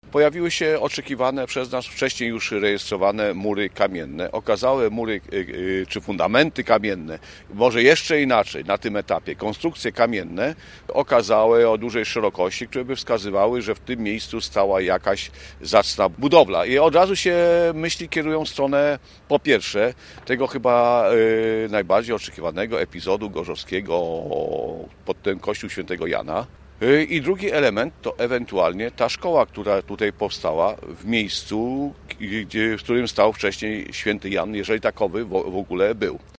Pojawiły się oczekiwane przez nas wcześniej już rejestrowane mury kamienne, okazałe mury czy fundamenty kamienne, może jeszcze inaczej na tym etapie, konstrukcje kamienne okazałe o dużej szerokości, które by wskazywały, że w tym miejscu stała jakaś zacna budowla. I od razu się myśli kierują w stronę, po pierwsze, tego chyba najbardziej oczekiwanego epizodu gorzowskiego pod ten kościół świętego Jana. I drugi element to ewentualnie ta szkoła, która tutaj powstała w miejscu, w którym stał wcześniej święty Jan, jeżeli takowy w ogóle był.